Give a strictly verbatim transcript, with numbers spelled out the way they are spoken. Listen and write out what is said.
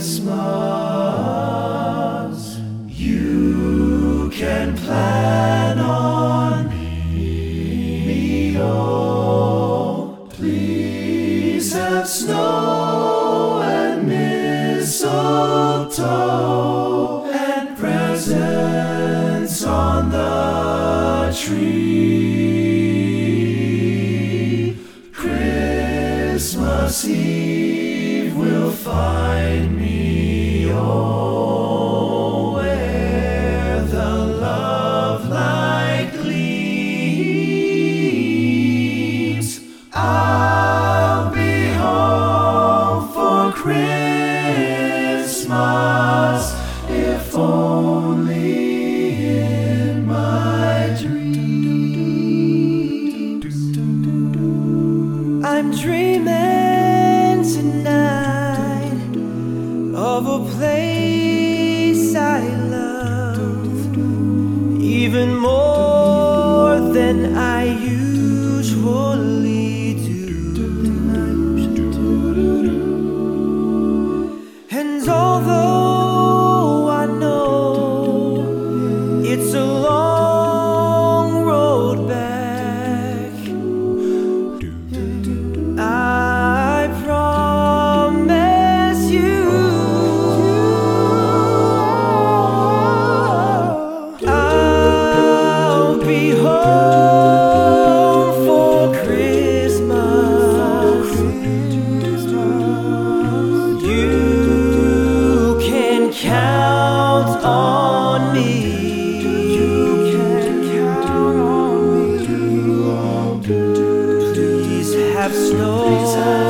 Christmas. You can plan on me. Oh, please have snow and mistletoe and presents on the tree. Christmas Eve will find me, oh, where the love light gleams. I'll be home for Christmas, if only in my dream. I'm dreaming tonight of a place I love, even more than I usually do. And although I know it's a long road back, I promise you I'll be home for Christmas. You can count on me. You can count on me. Please have snow.